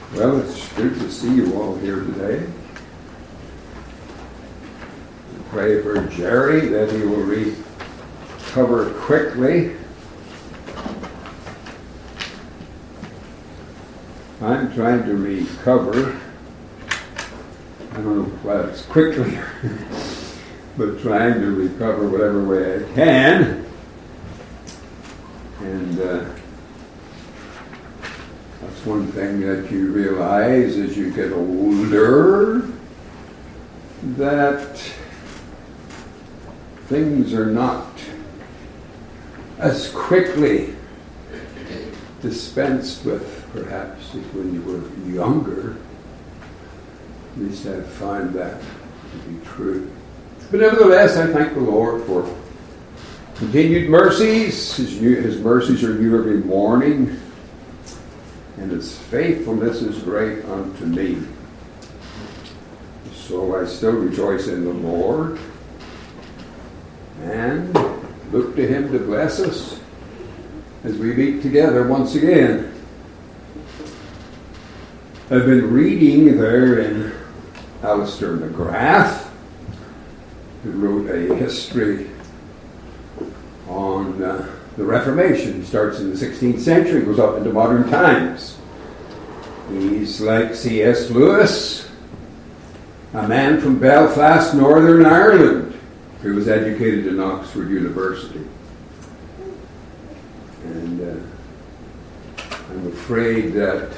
Well, it's good to see you all here today. Pray for Jerry that he will recover quickly. I'm trying to recover. I don't know whether it's quickly, but trying to recover whatever way I can. And that's one thing that you realize as you get older, that things are not as quickly dispensed with, perhaps, as when you were younger. At least I find that to be true. But nevertheless, I thank the Lord for continued mercies. His mercies are new every morning, and His faithfulness is great unto me. So I still rejoice in the Lord and look to Him to bless us as we meet together once again. I've been reading there in Alistair McGrath, who wrote a history on the Reformation. He starts in the 16th century, goes up into modern times. He's like C.S. Lewis, a man from Belfast, Northern Ireland, who was educated in Oxford University. And I'm afraid that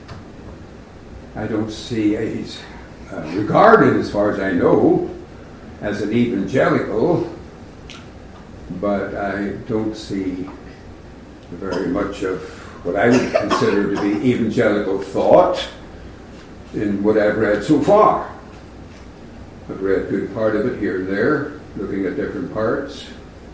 I don't see he's regarded, as far as I know, as an evangelical, but I don't see very much of what I would consider to be evangelical thought in what I've read so far. I've read a good part of it here and there, looking at different parts,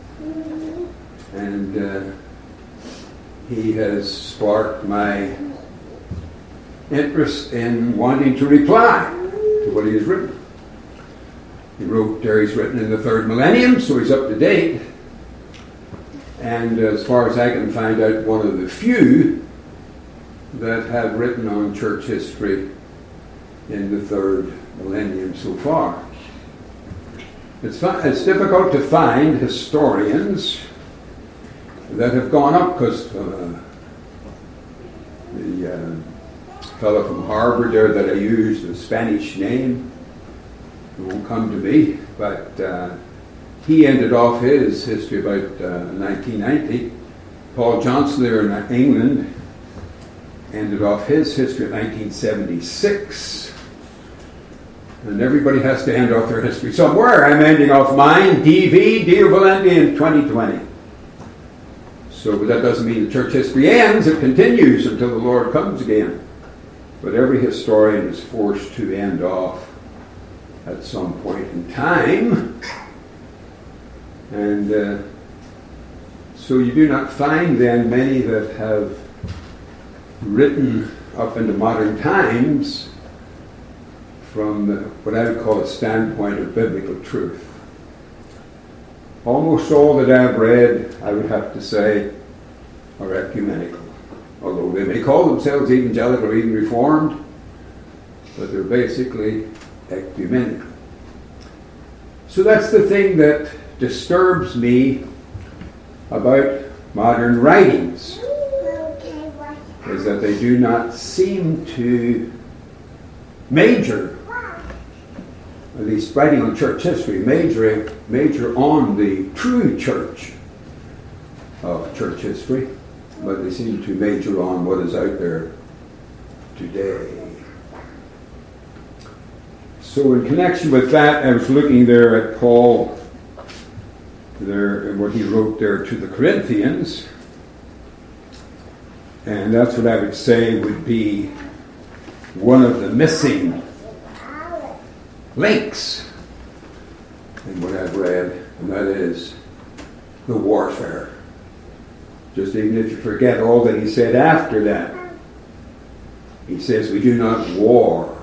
and he has sparked my interest in wanting to reply to what he has written. He wrote there, he's written in the third millennium, so he's up to date. And as far as I can find out, one of the few that have written on church history in the third millennium so far. It's difficult to find historians that have gone up, because the fellow from Harvard there that I used, a Spanish name, it won't come to me, but he ended off his history about 1990. Paul Johnson there in England ended off his history in 1976. And everybody has to end off their history somewhere. I'm ending off mine, D.V. Dio Valenti, in 2020. So, but that doesn't mean the church history ends. It continues until the Lord comes again. But every historian is forced to end off at some point in time. And so you do not find then many that have written up into modern times from what I would call a standpoint of biblical truth. Almost all that I've read, I would have to say, are ecumenical. Although they may call themselves evangelical or even reformed, but they're basically ecumenical. So that's the thing that disturbs me about modern writings, is that they do not seem to major, at least writing on church history, major on the true church of church history, but they seem to major on what is out there today. So in connection with that, I was looking there at Paul, there and what he wrote there to the Corinthians, and that's what I would say would be one of the missing links in what I've read, and that is the warfare. Just even if you forget all that he said after that, he says we do not war.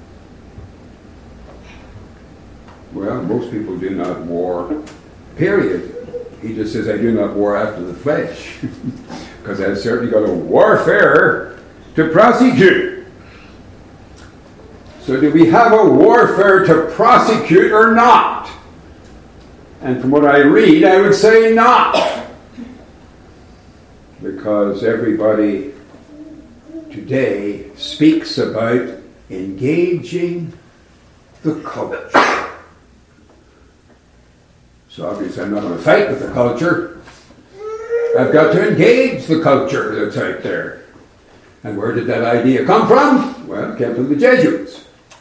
Well, most people do not war, period. He just says, I do not war after the flesh. Because I've certainly got a warfare to prosecute. So do we have a warfare to prosecute or not? And from what I read, I would say not. Because everybody today speaks about engaging the culture. So obviously I'm not going to fight with the culture. I've got to engage the culture that's out there. And where did that idea come from? Well, it came from the Jesuits.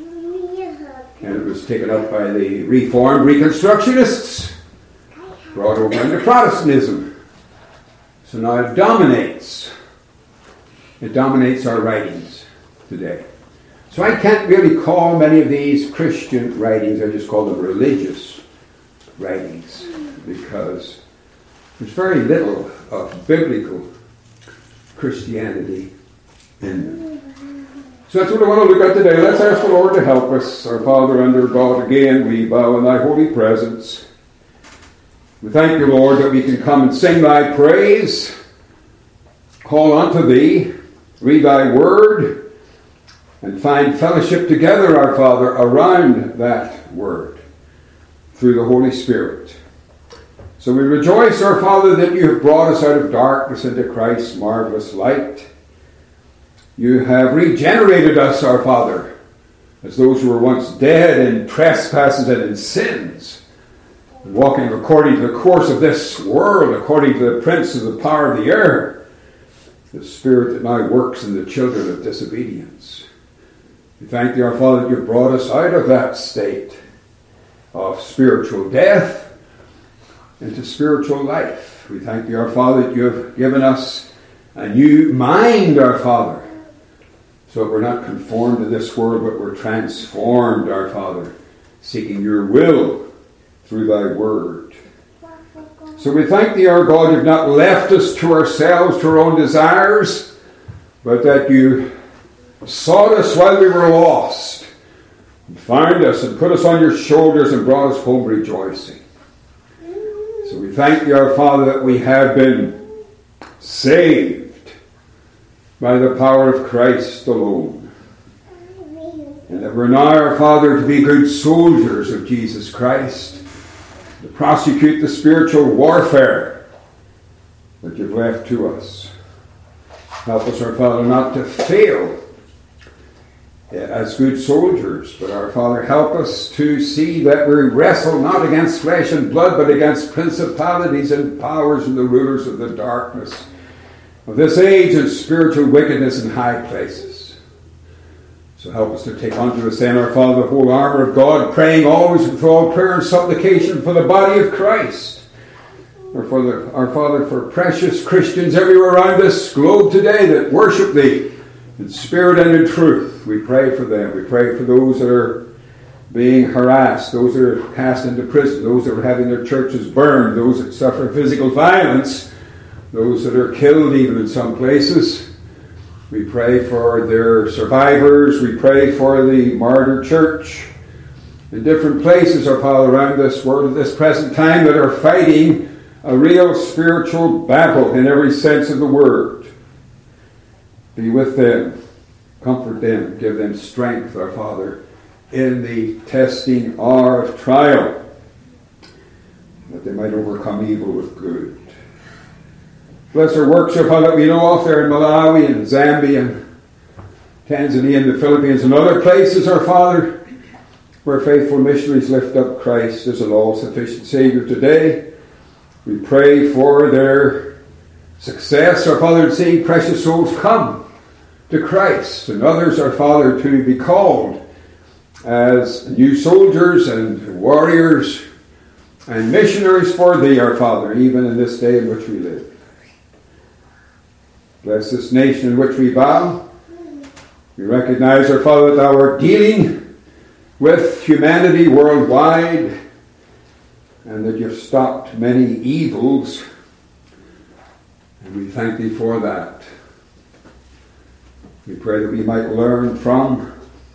And it was taken up by the Reformed Reconstructionists, brought over into Protestantism. So now it dominates. It dominates our writings today. So I can't really call many of these Christian writings, I just call them religious writings, because there's very little of biblical Christianity in them. So that's what I want to look at today. Let's ask the Lord to help us. Our Father, under God, again, we bow in thy holy presence. We thank you, Lord, that we can come and sing thy praise, call unto thee, read thy word, and find fellowship together, our Father, around that word through the Holy Spirit. So we rejoice, our Father, that you have brought us out of darkness into Christ's marvelous light. You have regenerated us, our Father, as those who were once dead in trespasses and in sins, and walking according to the course of this world, according to the prince of the power of the air, the spirit that now works in the children of disobedience. We thank thee, our Father, that you've brought us out of that state of spiritual death into spiritual life. We thank thee, our Father, that you have given us a new mind, our Father, so that we're not conformed to this world, but we're transformed, our Father, seeking your will through thy word. So we thank thee, our God, you've not left us to ourselves, to our own desires, but that you sought us while we were lost, and found us and put us on your shoulders and brought us home rejoicing. So we thank thee, our Father, that we have been saved by the power of Christ alone. And that we're now, our Father, to be good soldiers of Jesus Christ, to prosecute the spiritual warfare that you've left to us. Help us, our Father, not to fail as good soldiers, but our Father, help us to see that we wrestle not against flesh and blood, but against principalities and powers and the rulers of the darkness of this age and spiritual wickedness in high places. So help us to take unto us then, our Father, the whole armor of God, praying always with all prayer and supplication for the body of Christ. Or for our Father, for precious Christians everywhere around this globe today that worship thee in spirit and in truth. We pray for them. We pray for those that are being harassed, those that are cast into prison, those that are having their churches burned, those that suffer physical violence, those that are killed even in some places. We pray for their survivors. We pray for the martyr church in different places, our Father, around this world at this present time that are fighting a real spiritual battle in every sense of the word. Be with them. Comfort them. Give them strength, our Father, in the testing hour of trial, that they might overcome evil with good. Bless our works, our Father, that we know of there in Malawi and Zambia and Tanzania and the Philippines and other places, our Father, where faithful missionaries lift up Christ as an all-sufficient Savior today. We pray for their success, our Father, in seeing precious souls come to Christ, and others, our Father, to be called as new soldiers and warriors and missionaries for thee, our Father, even in this day in which we live. Bless this nation in which we bow. We recognize, our Father, that thou art dealing with humanity worldwide, and that you've stopped many evils, and we thank thee for that. We pray that we might learn from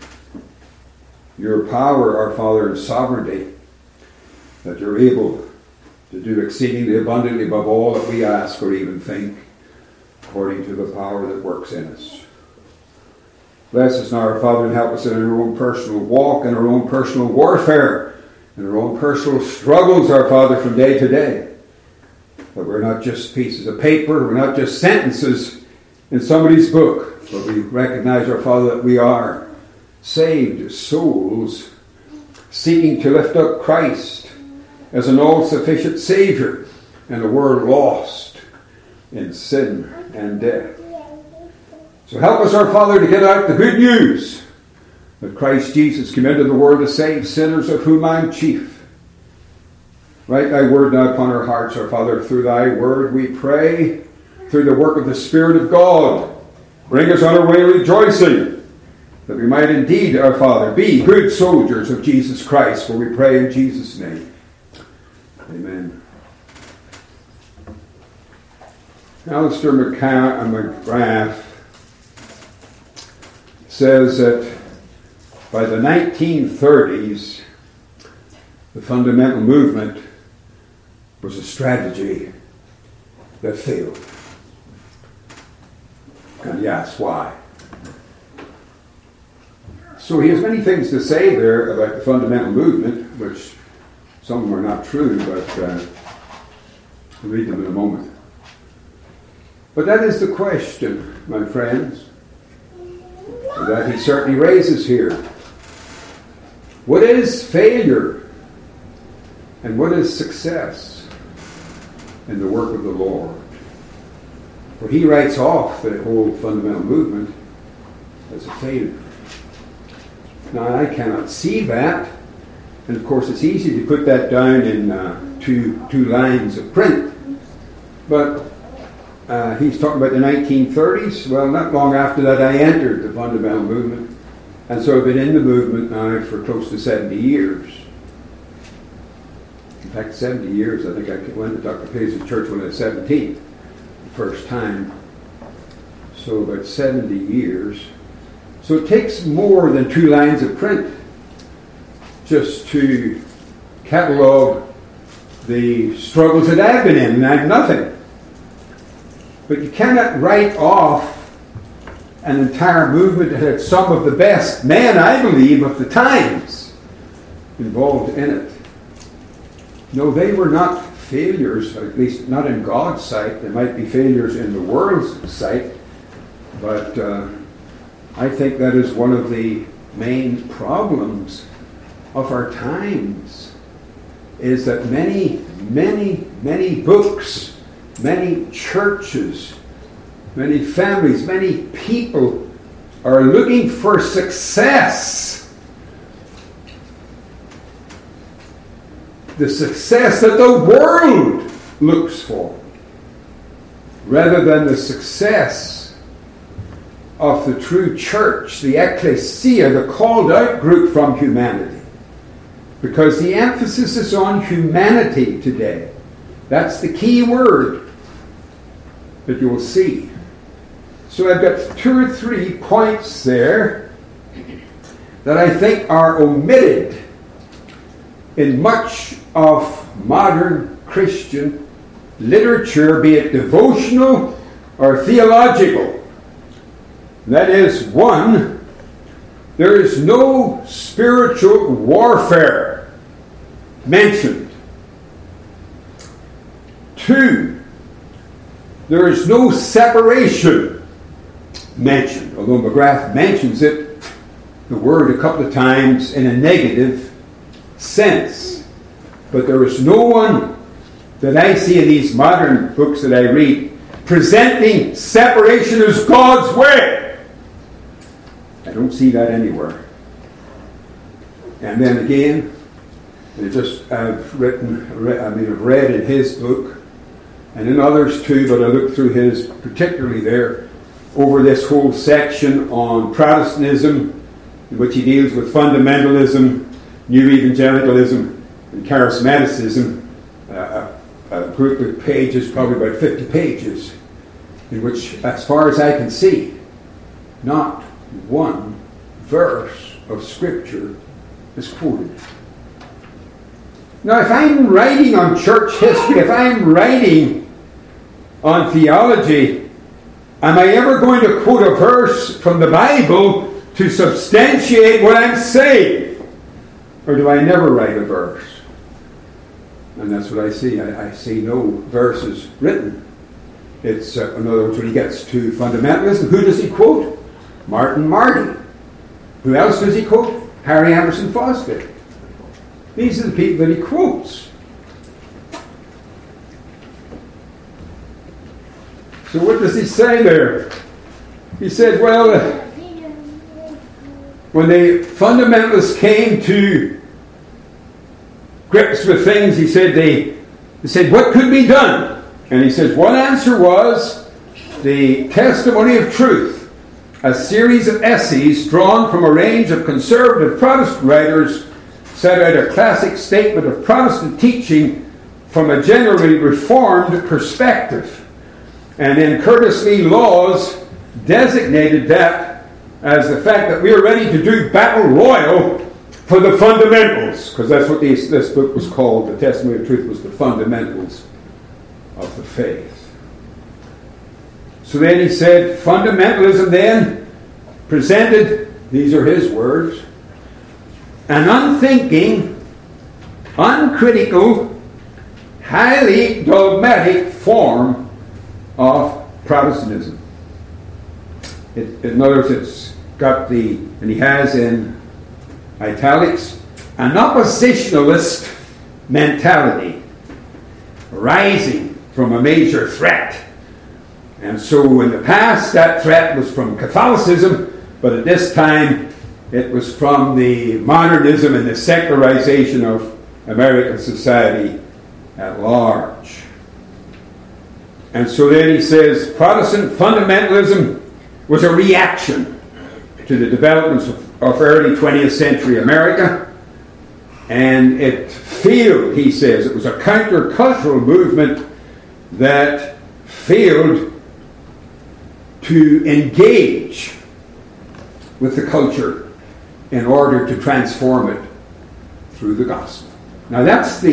your power, our Father, and sovereignty, that you're able to do exceedingly abundantly above all that we ask or even think, according to the power that works in us. Bless us now, our Father, and help us in our own personal walk and our own personal warfare and our own personal struggles, our Father, from day to day. That we're not just pieces of paper, we're not just sentences in somebody's book, but we recognize, our Father, that we are saved souls seeking to lift up Christ as an all-sufficient Savior in a world lost in sin and death. So help us, our Father, to get out the good news that Christ Jesus came into the world to save sinners, of whom I am chief. Write thy word now upon our hearts, our Father. Through thy word we pray, through the work of the Spirit of God. Bring us on our way rejoicing, that we might indeed, our Father, be good soldiers of Jesus Christ, for we pray in Jesus' name. Amen. Alistair McGrath says that by the 1930s, the fundamental movement was a strategy that failed. And yes, why? So he has many things to say there about the fundamental movement, which some of them are not true, but we'll read them in a moment. But that is the question, my friends, that he certainly raises here. What is failure and what is success in the work of the Lord? For he writes off the whole fundamental movement as a failure. Now, I cannot see that, and of course it's easy to put that down in two lines of print, but he's talking about the 1930s. Well, not long after that I entered the fundamental movement, and so I've been in the movement now for close to 70 years. In fact, 70 years. I think I went to Dr. Paisley's church when I was 17, the first time. So about 70 years. So it takes more than 2 lines of print just to catalogue the struggles that I've been in, and I'm nothing. But you cannot write off an entire movement that had some of the best men, I believe, of the times involved in it. No, they were not failures, at least not in God's sight. They might be failures in the world's sight, but I think that is one of the main problems of our times, is that many books, many churches, many families, many people are looking for success. The success that the world looks for, rather than the success of the true church, the ecclesia, the called out group from humanity. Because the emphasis is on humanity today. That's the key word that you will see. So I've got 2 or 3 points there that I think are omitted in much of modern Christian literature, be it devotional or theological. That is, 1, there is no spiritual warfare mentioned. 2, there is no separation mentioned, although McGrath mentions it, the word, a couple of times in a negative sense. But there is no one that I see in these modern books that I read presenting separation as God's way. I don't see that anywhere. And then again, I've read in his book, and in others too, but I looked through his, particularly there, over this whole section on Protestantism, in which he deals with fundamentalism, new evangelicalism, and charismaticism, a group of pages, probably about 50 pages, in which, as far as I can see, not one verse of Scripture is quoted. Now, if I'm writing on church history, if I'm writing on theology, am I ever going to quote a verse from the Bible to substantiate what I'm saying? Or do I never write a verse? And that's what I see. I see no verses written. It's, in other words, when he gets to fundamentalism, who does he quote? Martin Marty. Who else does he quote? Harry Emerson Fosdick. These are the people that he quotes. So what does he say there? He said, well, when the fundamentalists came to grips with things, he said, they said, what could be done? And he says, one answer was the Testimony of Truth, a series of essays drawn from a range of conservative Protestant writers, set out a classic statement of Protestant teaching from a generally reformed perspective. And then Curtis Lee Laws designated that as the fact that we are ready to do battle royal for the fundamentals, because that's what this book was called. The Testimony of Truth was the fundamentals of the faith. So then he said, fundamentalism then presented, these are his words, an unthinking, uncritical, highly dogmatic form of Protestantism. In other words, it's got the, and he has in italics, an oppositionalist mentality arising from a major threat. And so in the past, that threat was from Catholicism, but at this time, it was from the modernism and the secularization of American society at large. And so then he says, Protestant fundamentalism was a reaction to the developments of early 20th century America. And it failed, he says, it was a countercultural movement that failed to engage with the culture in order to transform it through the gospel. Now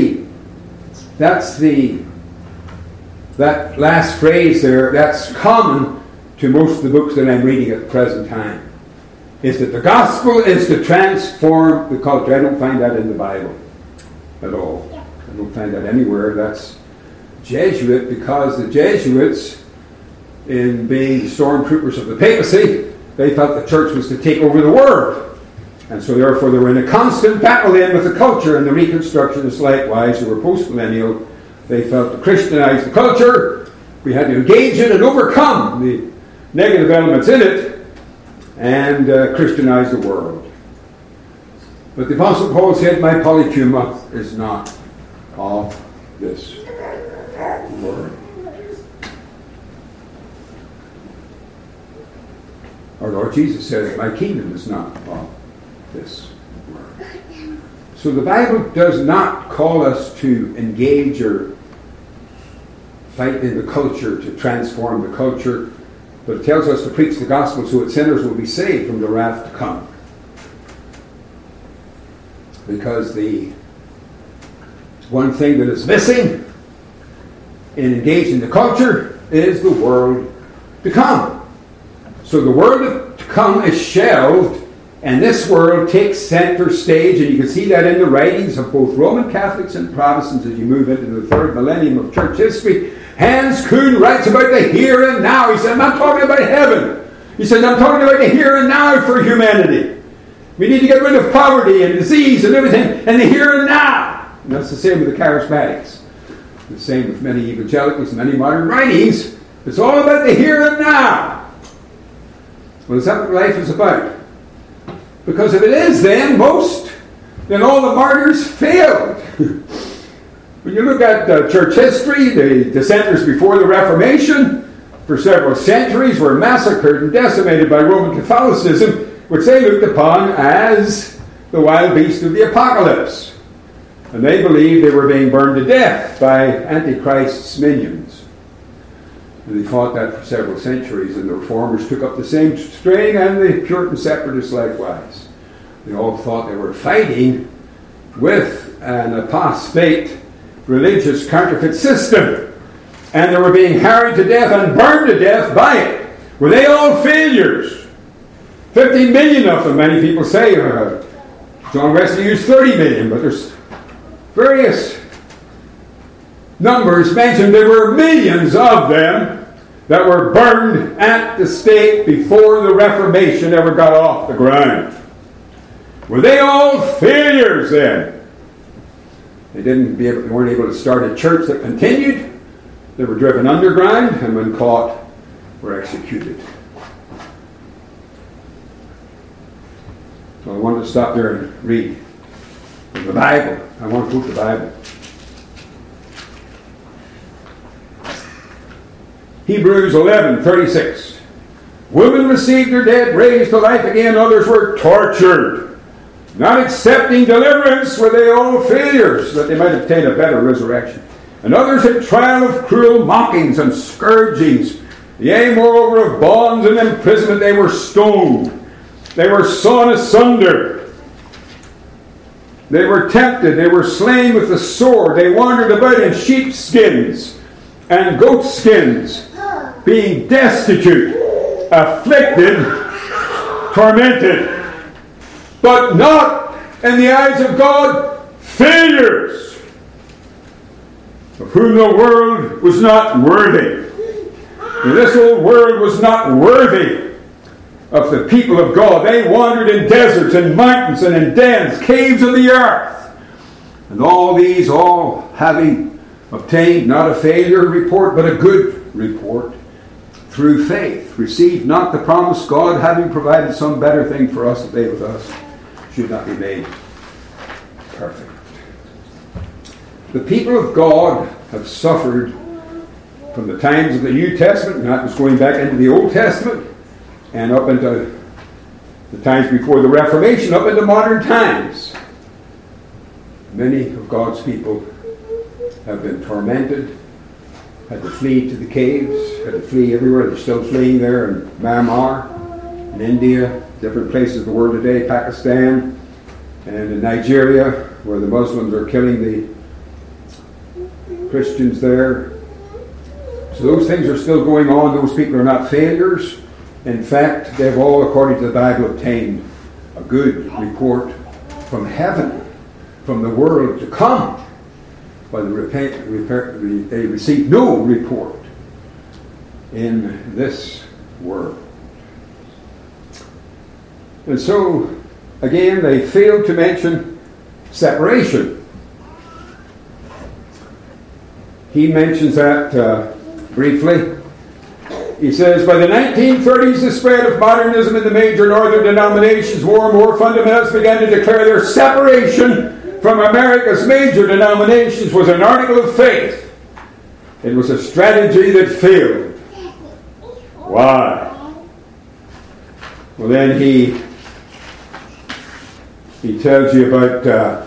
that last phrase there, that's common to most of the books that I'm reading at the present time, is that the gospel is to transform the culture. I don't find that in the Bible at all. I don't find that anywhere. That's Jesuit, because the Jesuits, in being the stormtroopers of the papacy, they thought the church was to take over the world. And so therefore they were in a constant battle then with the culture, and the Reconstructionists likewise, who were post-millennial, they felt to Christianize the culture, we had to engage it and overcome the negative elements in it and Christianize the world. But the Apostle Paul said, my polytuma is not of this world. Our Lord Jesus said, my kingdom is not of this world. So the Bible does not call us to engage or fight in the culture, to transform the culture, but it tells us to preach the gospel so that sinners will be saved from the wrath to come. Because the one thing that is missing in engaging the culture is the world to come. So the world to come is shelved, and this world takes center stage, and you can see that in the writings of both Roman Catholics and Protestants as you move into the third millennium of church history. Hans Kuhn writes about the here and now. He said, I'm not talking about heaven. He said, I'm talking about the here and now for humanity. We need to get rid of poverty and disease and everything, and the here and now. And that's the same with the charismatics. The same with many evangelicals and many modern writings. It's all about the here and now. Well, is that what life is about? Because if it is, then all the martyrs failed. When you look at church history, the dissenters before the Reformation, for several centuries, were massacred and decimated by Roman Catholicism, which they looked upon as the wild beast of the apocalypse. And they believed they were being burned to death by Antichrist's minions. And they fought that for several centuries, and the Reformers took up the same strain, and the Puritan separatists likewise. They all thought they were fighting with an apostate religious counterfeit system, and they were being harried to death and burned to death by it. Were they all failures? 15 million of them, many people say. John Wesley used 30 million, but there's various numbers mentioned. There were millions of them that were burned at the stake before the Reformation ever got off the ground. Were they all failures then? They weren't able to start a church that continued. They were driven underground, and when caught, were executed. So I wanted to stop there and read from the Bible. I want to quote the Bible. Hebrews 11:36. Women received their dead, raised to life again. Others were tortured, not accepting deliverance. Were they all failures, that they might obtain a better resurrection? And others had trial of cruel mockings and scourgings. Yea, moreover, of bonds and imprisonment they were stoned. They were sawn asunder. They were tempted. They were slain with the sword. They wandered about in sheepskins and goatskins, being destitute, afflicted, tormented, but not in the eyes of God, failures, of whom the world was not worthy. And this old world was not worthy of the people of God. They wandered in deserts and mountains and in dens, caves of the earth. And all these, all having obtained not a failure report, but a good report, through faith, received not the promise. God, having provided some better thing for us, that they with us should not be made perfect. The people of God have suffered from the times of the New Testament, and that was going back into the Old Testament, and up into the times before the Reformation, up into modern times. Many of God's people have been tormented, had to flee to the caves, had to flee everywhere. They're still fleeing there in Myanmar, in India, different places of the world today, Pakistan, and in Nigeria, where the Muslims are killing the Christians there. So those things are still going on. Those people are not failures. In fact, they've all, according to the Bible, obtained a good report from heaven, from the world to come. But they received no report in this world. And so, again, they failed to mention separation. He mentions that briefly. He says, by the 1930s, the spread of modernism in the major northern denominations, more and more fundamentalists began to declare their separation from America's major denominations was an article of faith. It was a strategy that failed. Why? Well, then he tells you about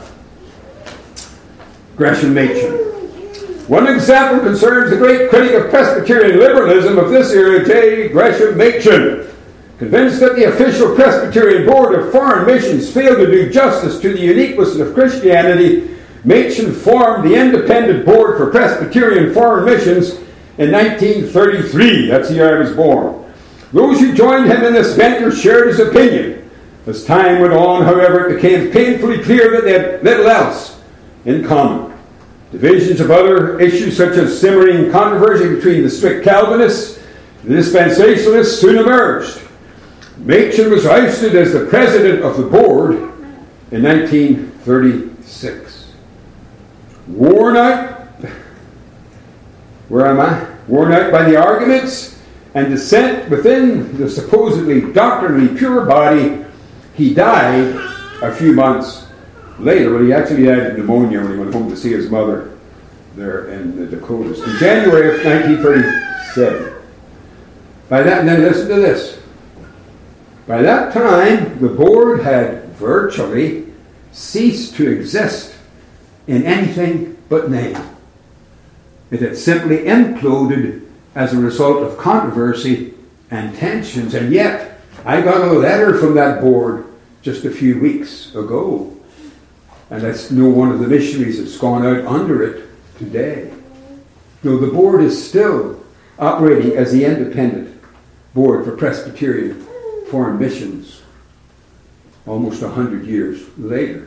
Gresham Machen. One example concerns the great critic of Presbyterian liberalism of this era, J. Gresham Machen. Convinced that the official Presbyterian Board of Foreign Missions failed to do justice to the uniqueness of Christianity, Machen formed the Independent Board for Presbyterian Foreign Missions in 1933. That's the year I was born. Those who joined him in this venture shared his opinion. As time went on, however, it became painfully clear that they had little else in common. Divisions of other issues, such as simmering controversy between the strict Calvinists and the Dispensationalists, soon emerged. Machen was ousted as the president of the board in 1936. Worn out, worn out by the arguments and dissent within the supposedly doctrinally pure body, he died a few months later. Well, he actually died of pneumonia when he went home to see his mother there in the Dakotas in January of 1937. By that, and then listen to this. By that time, the board had virtually ceased to exist in anything but name. It had simply imploded as a result of controversy and tensions. And yet, I got a letter from that board just a few weeks ago. And that's no one of the missionaries that's gone out under it today. No, the board is still operating as the independent board for Presbyterian Foreign Missions almost 100 years later.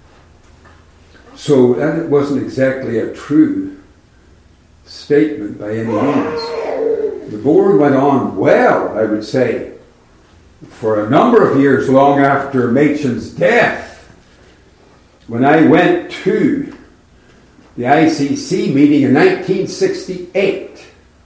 So that wasn't exactly a true statement by any means. The board went on well, I would say, for a number of years long after Machen's death. When I went to the ICC meeting in 1968,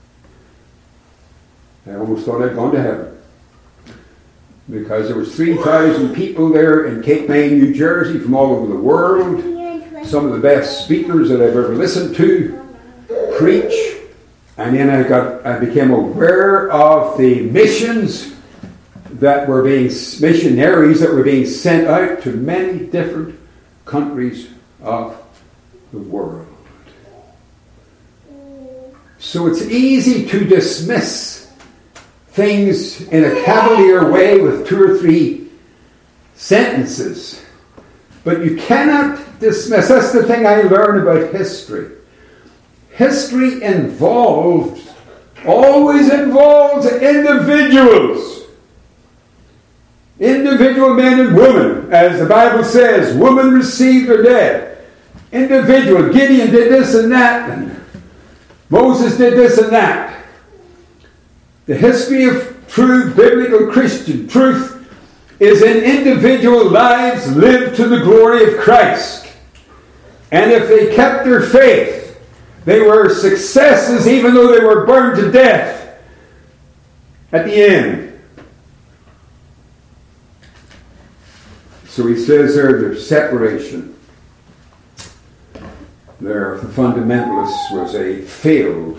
I almost thought I'd gone to heaven, because there was 3,000 people there in Cape May, New Jersey, from all over the world. Some of the best speakers that I've ever listened to preach. And then I became aware of the missionaries that were being sent out to many different countries of the world. So it's easy to dismiss things in a cavalier way with 2 or 3 sentences. But you cannot dismiss. That's the thing I learned about history. History always involves individuals. Individual men and women. As the Bible says, women received their dead. Individual. Gideon did this and that. And Moses did this and that. The history of true biblical Christian truth is in individual lives lived to the glory of Christ. And if they kept their faith, they were successes even though they were burned to death at the end. So he says there's separation. The fundamentalists was it failed.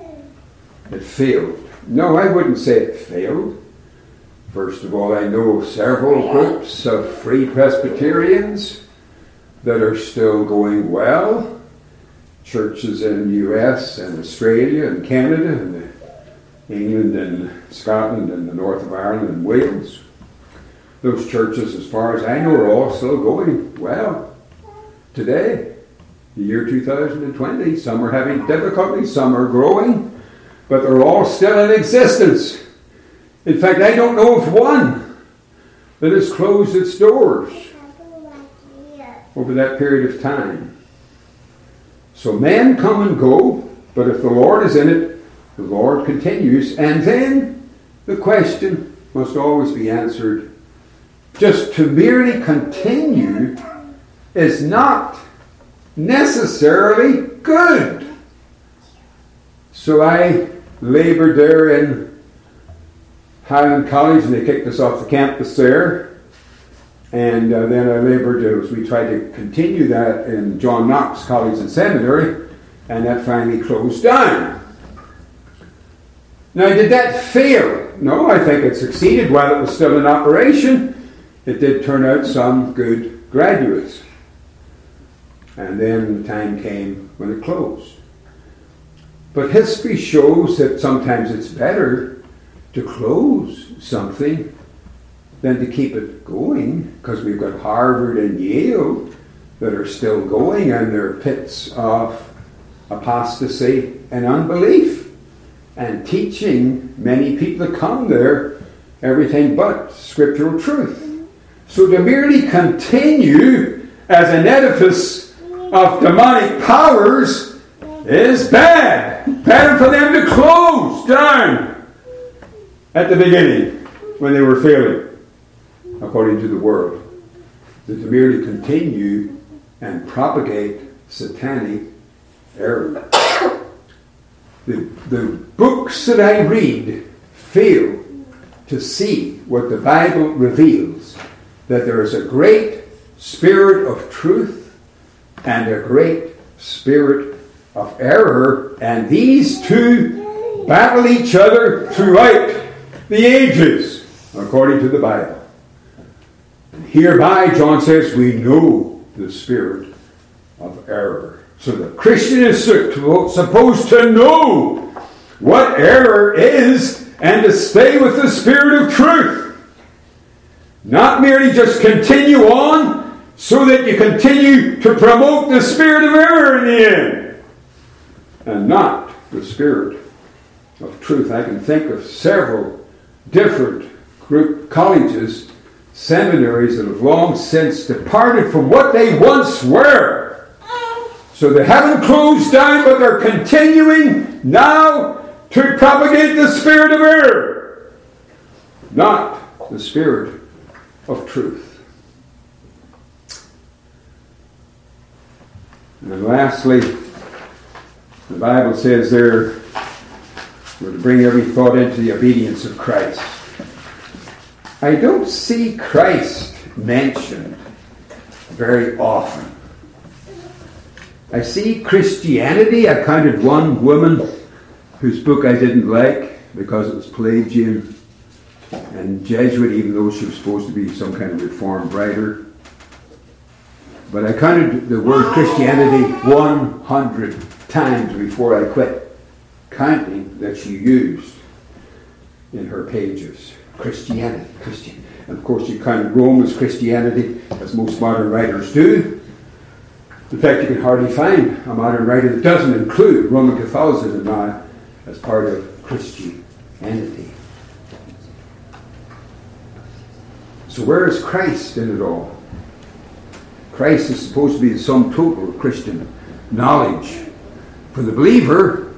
No, I wouldn't say it failed. First of all, I know several groups of Free Presbyterians that are still going well. Churches in the US and Australia and Canada and England and Scotland and the north of Ireland and Wales. Those churches, as far as I know, are all still going well today, the year 2020. Some are having difficulty, some are growing, but they're all still in existence. In fact, I don't know of one that has closed its doors over that period of time. So men come and go, but if the Lord is in it, the Lord continues. And then the question must always be answered. Just to merely continue is not necessarily good. So I labored there in Highland College, and they kicked us off the campus there. And then I labored as we tried to continue that in John Knox College and Seminary, and that finally closed down. Now, did that fail? No, I think it succeeded while it was still in operation. It did turn out some good graduates. And then the time came when it closed. But history shows that sometimes it's better to close something than to keep it going, because we've got Harvard and Yale that are still going, and they're pits of apostasy and unbelief, and teaching many people that come there everything but scriptural truth. So to merely continue as an edifice of demonic powers is bad. Better for them to close down at the beginning when they were failing, according to the world, than to merely continue and propagate satanic error. The books that I read fail to see what the Bible reveals, that there is a great spirit of truth and a great spirit of error, and these two battle each other throughout the ages, according to the Bible. Hereby, John says, we know the spirit of error. So the Christian is supposed to know what error is and to stay with the spirit of truth. Not merely just continue on so that you continue to promote the spirit of error in the end, and not the spirit of truth. I can think of several different group colleges seminaries that have long since departed from what they once were. So they haven't closed down, but they're continuing now to propagate the spirit of error, not the spirit of truth. And lastly, the Bible says there, we're to bring every thought into the obedience of Christ. I don't see Christ mentioned very often. I see Christianity. I counted one woman whose book I didn't like because it was Pelagian and Jesuit, even though she was supposed to be some kind of reformed writer. But I counted the word Christianity 100 times before I quit counting that she used in her pages. Christianity. And of course you counted Rome as Christianity, as most modern writers do. In fact, you can hardly find a modern writer that doesn't include Roman Catholicism now as part of Christianity. So where is Christ in it all? Christ is supposed to be the sum total of Christian knowledge. For the believer,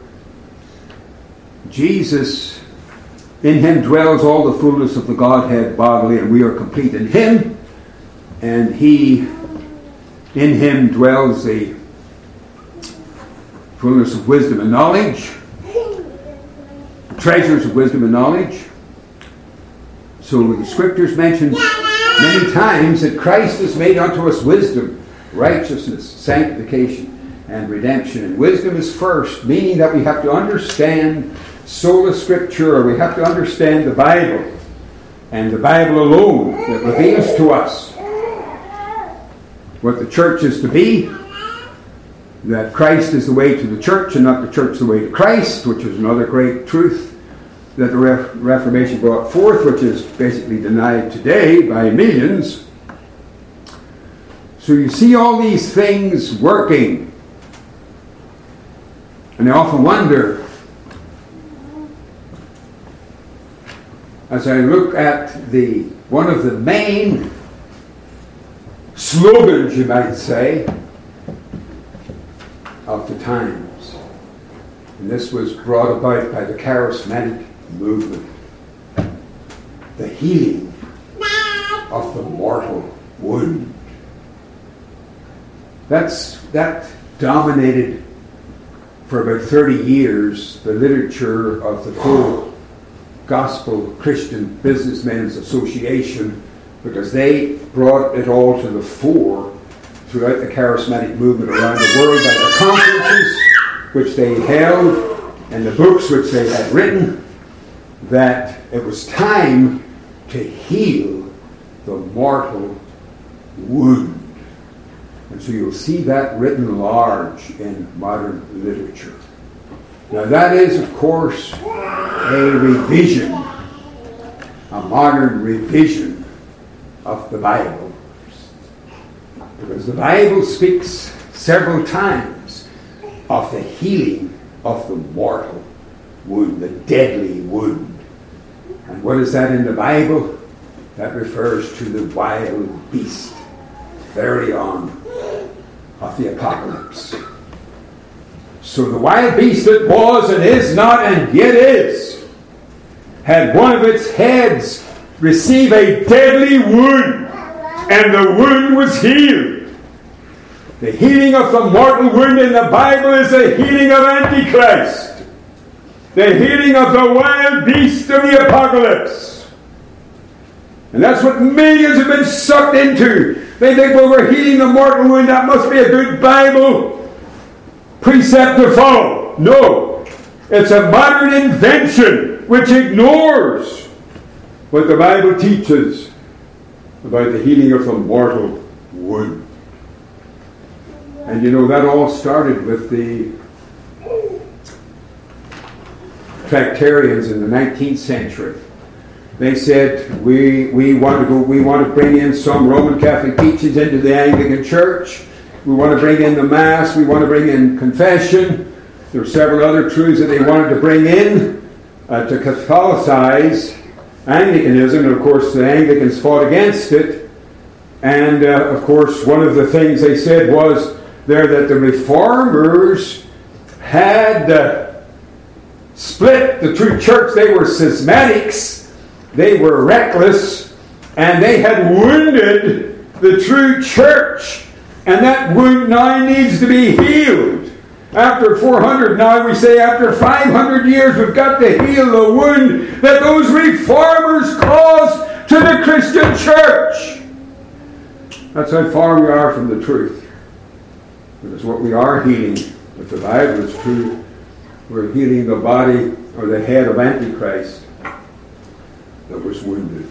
Jesus, in him dwells all the fullness of the Godhead bodily, and we are complete in him, and in him dwells the fullness of wisdom and knowledge, treasures of wisdom and knowledge. So the Scriptures mention many times that Christ has made unto us wisdom, righteousness, sanctification, and redemption. And wisdom is first, meaning that we have to understand sola scriptura. We have to understand the Bible, and the Bible alone that reveals to us what the church is to be, that Christ is the way to the church and not the church the way to Christ, which is another great truth that the Reformation brought forth, which is basically denied today by millions. So you see all these things working, and I often wonder, as I look at one of the main slogans, you might say, of the times. And this was brought about by the charismatic movement. The healing of the mortal wound. That dominated for about 30 years the literature of the full Gospel Christian Businessmen's Association, because they brought it all to the fore throughout the charismatic movement around the world by the conferences which they held and the books which they had written, that it was time to heal the mortal wound. And so you'll see that written large in modern literature. Now that is, of course, a revision, a modern revision of the Bible. Because the Bible speaks several times of the healing of the mortal wound, the deadly wound. And what is that in the Bible? That refers to the wild beast, Therion, of the Apocalypse. So the wild beast that was and is not and yet is, had one of its heads receive a deadly wound, and the wound was healed. The healing of the mortal wound in the Bible is the healing of Antichrist, the healing of the wild beast of the Apocalypse. And that's what millions have been sucked into. They think, well, we're healing the mortal wound, that must be a good Bible precept to follow. No, it's a modern invention which ignores what the Bible teaches about the healing of the mortal wound. And you know, that all started with the Tractarians in the 19th century. They said, we want to bring in some Roman Catholic teachings into the Anglican Church. We want to bring in the Mass. We want to bring in confession. There were several other truths that they wanted to bring in to Catholicize Anglicanism, and of course the Anglicans fought against it. And of course one of the things they said was there that the Reformers had split the true church. They were schismatics, they were reckless, and they had wounded the true church. And that wound now needs to be healed. After 400, now we say after 500 years, we've got to heal the wound that those reformers caused to the Christian church. That's how far we are from the truth. Because what we are healing, if the Bible is true, we're healing the body or the head of Antichrist that was wounded.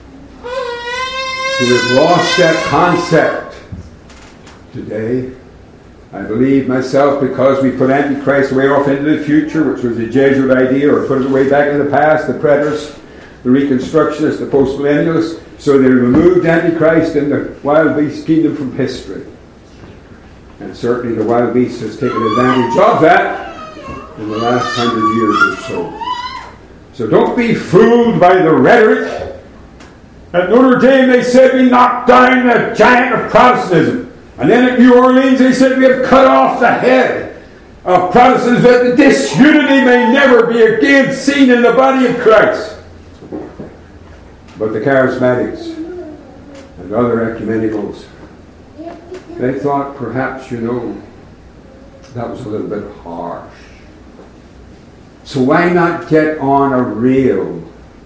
So we've lost that concept today. I believe myself, because we put Antichrist way off into the future, which was a Jesuit idea, or put it way back in the past, the preterists, the Reconstructionists, the postmillennialists, so they removed Antichrist and the wild beast kingdom from history. And certainly the wild beast has taken advantage of that in the last 100 years or so. So don't be fooled by the rhetoric. At Notre Dame they said we knocked down the giant of Protestantism. And then at New Orleans they said we have cut off the head of Protestants, that the disunity may never be again seen in the body of Christ. But the charismatics and other ecumenicals, they thought perhaps, that was a little bit harsh. So why not get on a real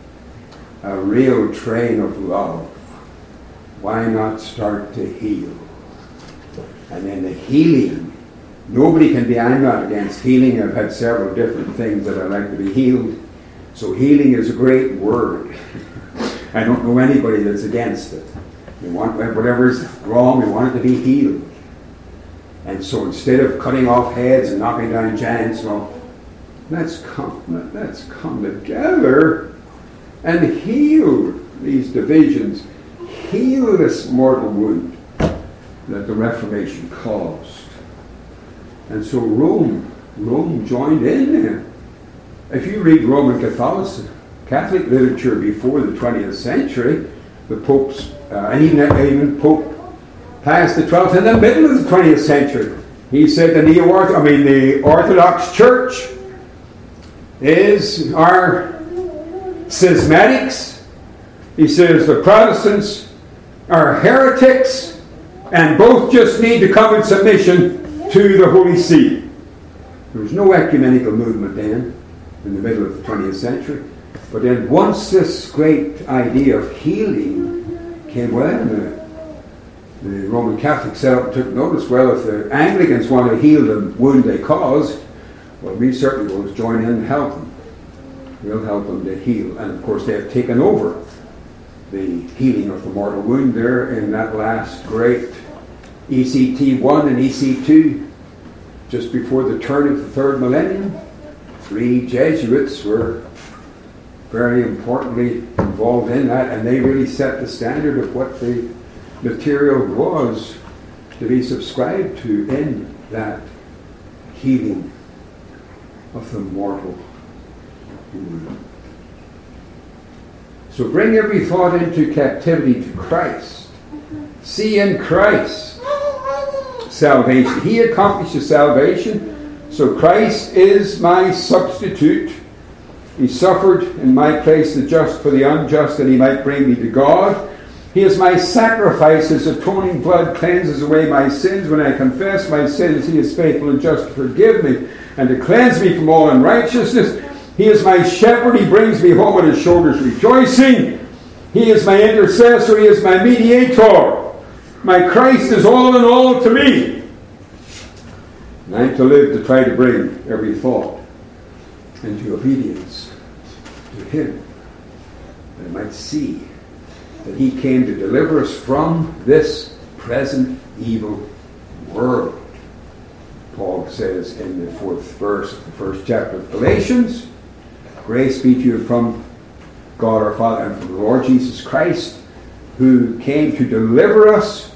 train of love? Why not start to heal? And then the healing, I'm not against healing. I've had several different things that I like to be healed. So healing is a great word. I don't know anybody that's against it. We want whatever's wrong, we want it to be healed. And so instead of cutting off heads and knocking down giants, let's come together and heal these divisions. Heal this mortal wound that the Reformation caused. And so Rome joined in there. If you read Roman Catholic literature before the 20th century, the popes, and even Pope Pius XII in the middle of the 20th century, he said the Orthodox Church is our schismatics. He says the Protestants are heretics, and both just need to come in submission to the Holy See. There was no ecumenical movement then, in the middle of the 20th century. But then once this great idea of healing came, the Roman Catholics set up and took notice, if the Anglicans want to heal the wound they caused, we certainly will join in and help them. We'll help them to heal. And of course they have taken over the healing of the mortal wound there in that last great ECT 1 and EC 2, just before the turn of the third millennium. 3 Jesuits were very importantly involved in that, and they really set the standard of what the material was to be subscribed to in that healing of the mortal wound. So bring every thought into captivity to Christ. See in Christ salvation. He accomplishes salvation. So Christ is my substitute. He suffered in my place, the just for the unjust, that he might bring me to God. He is my sacrifice. His atoning blood cleanses away my sins. When I confess my sins, he is faithful and just to forgive me and to cleanse me from all unrighteousness. He is my shepherd. He brings me home on his shoulders rejoicing. He is my intercessor. He is my mediator. My Christ is all in all to me. And I'm to live to try to bring every thought into obedience to him, that I might see that he came to deliver us from this present evil world. Paul says in the 4th verse of the 1st chapter of Galatians, grace be to you from God our Father and from the Lord Jesus Christ, who came to deliver us,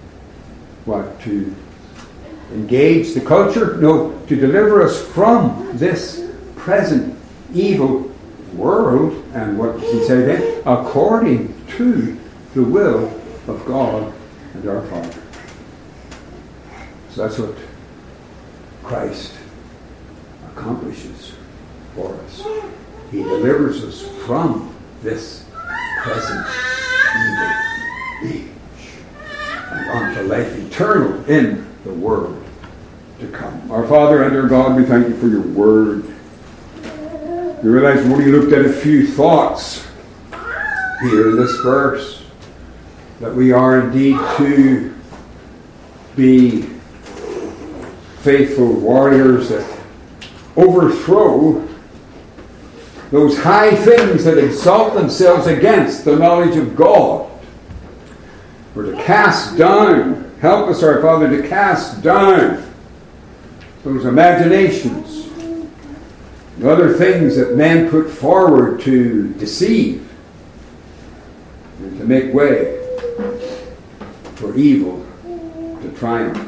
to engage the culture? No, to deliver us from this present evil world, and what does he say then? According to the will of God and our Father. So that's what Christ accomplishes for us. He delivers us from this present evil age and unto life eternal in the world to come. Our Father and our God, we thank you for your word. We realize we only looked at a few thoughts here in this verse, that we are indeed to be faithful warriors that overthrow those high things that exalt themselves against the knowledge of God. We're to cast down, help us, our Father, to cast down those imaginations and other things that men put forward to deceive and to make way for evil to triumph.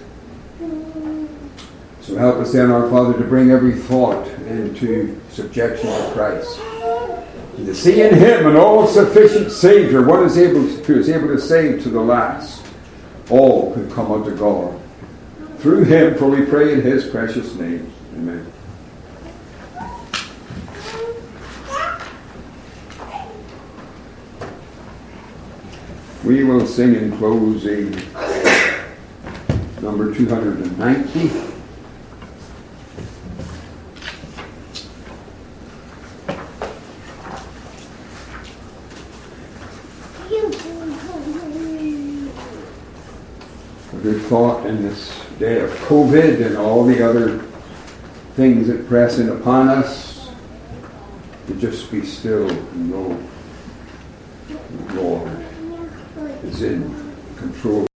So help us then, our Father, to bring every thought into subjection to Christ, and to see in him an all-sufficient Savior, one who is able to save to the last all who come unto God. Through him, for we pray in his precious name. Amen. We will sing in closing number 290. A good thought in this day of COVID and all the other things that press in upon us, to just be still and know the Lord is in control.